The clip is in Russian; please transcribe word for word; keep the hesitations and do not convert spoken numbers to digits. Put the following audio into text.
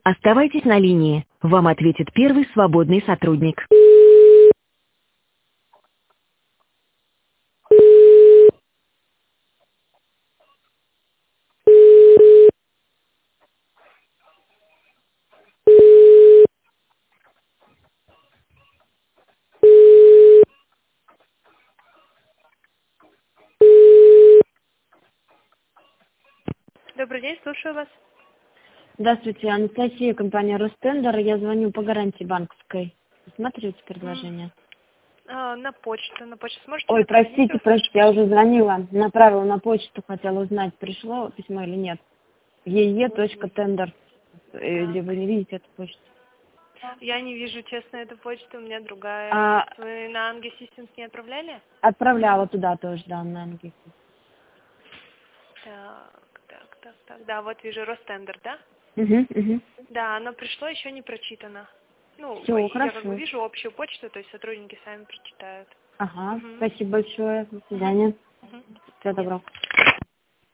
Оставайтесь на линии. Вам ответит первый свободный сотрудник. Добрый день, слушаю вас. Здравствуйте, Анастасия, компания Ростендер. Я звоню по гарантии банковской. Смотрите предложение. А, на почту. На почту сможете Ой, написать? простите, простите, я уже звонила. Направила на почту, хотела узнать, пришло письмо или нет. ee.tender. Или вы не видите эту почту? Я не вижу, честно, эту почту, у меня другая. А, Вы на Анги Systems не отправляли? отправляла туда тоже, да, на английский. Так, так, так, так. Да, вот вижу Ростендер, да? Угу, угу. Да, оно пришло, еще не прочитано. Ну, Все, я как бы хорошо. вижу общую почту, то есть сотрудники сами прочитают. Ага, Угу. спасибо большое. До Угу. свидания. Угу. Всего доброго.